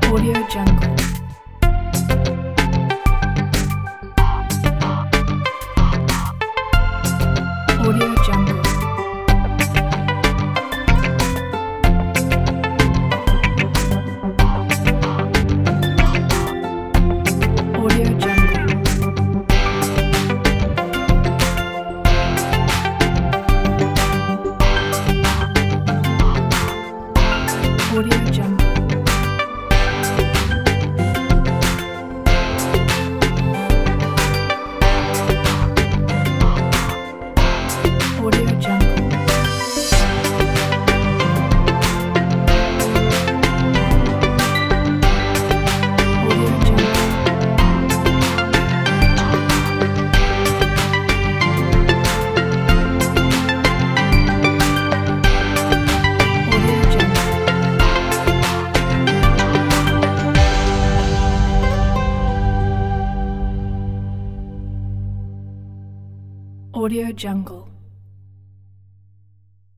Audio Jungle. Audio Jungle. Audio Jungle. Audio Jungle. Audio Jungle. Audio Jungle. Audio Jungle. Audio Jungle.